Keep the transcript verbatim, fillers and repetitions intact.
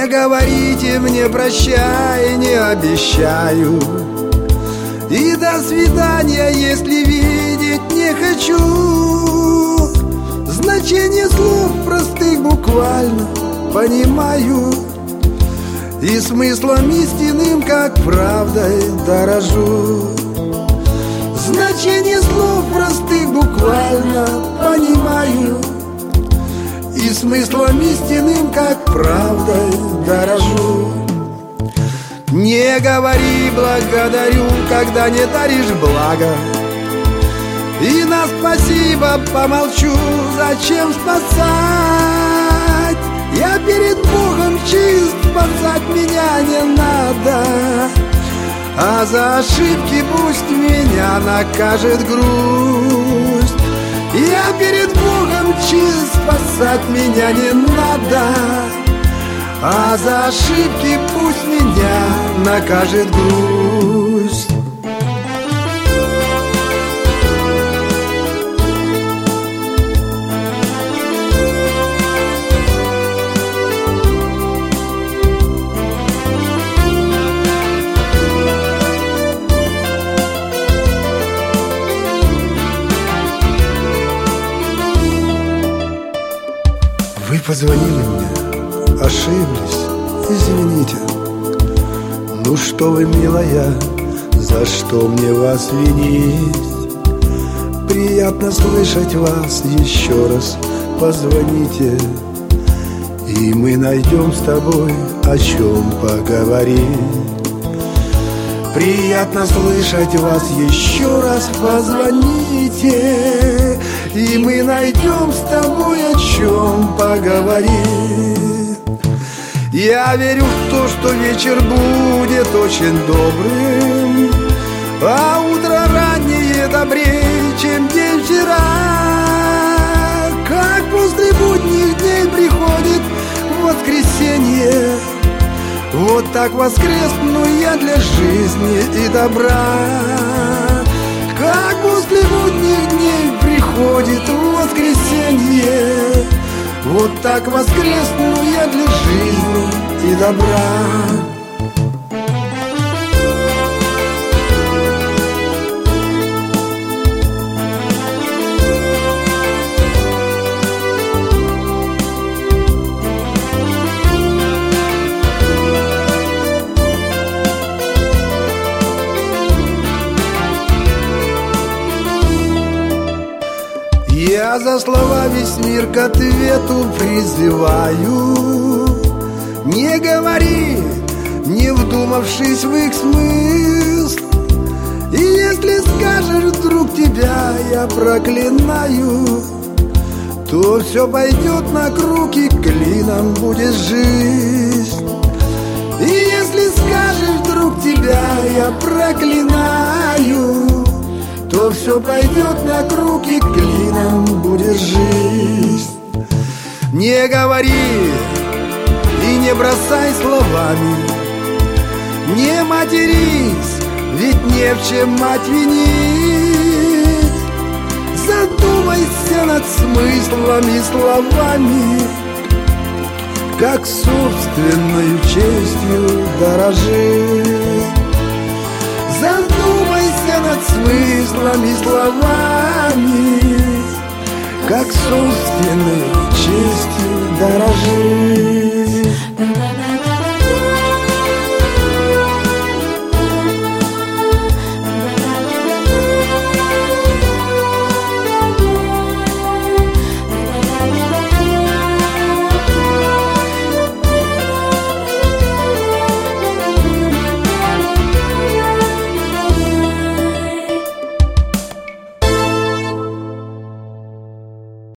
говорите мне прощай, не обещаю. И до свидания, если видеть не хочу. Значение слов простых буквально понимаю, и смыслом истинным, как правдой, дорожу. Значение слов простых буквально понимаю, и смыслом истинным, как правдой, дорожу. Не говори благодарю, когда не даришь благо, и на спасибо помолчу, зачем спасать? Я перед Богом чист, спасать меня не надо, а за ошибки пусть меня накажет грусть. Я перед Богом чист, спасать меня не надо, а за ошибки пусть меня накажет грусть. Вы позвонили мне, ошиблись, извините. Ну что вы, милая, за что мне вас винить? Приятно слышать вас, еще раз позвоните, и мы найдем с тобой о чем поговорить. Приятно слышать вас, еще раз позвоните, и мы найдем с тобой о чем поговорить. Я верю в то, что вечер будет очень добрым, а утро раннее добрее, чем день вчера. Как после будних дней приходит воскресенье, вот так воскресну я для жизни и добра. Как после будних дней приходит воскресенье, вот так воскресну я для жизни и добра. Я за слова весь мир к ответу призываю. Не говори, не вдумавшись в их смысл, и если скажешь вдруг тебя я проклинаю, то все пойдет на круг и клином будет жизнь. И если скажешь вдруг тебя я проклинаю, то все пойдет на круг и клином будет жизнь. Не говори и не бросай словами, не матерись, ведь не в чем мать винить. Задумайся над смыслами словами, как собственною честью дорожи. Задумайся над смыслами словами, как собственной честью дорожи.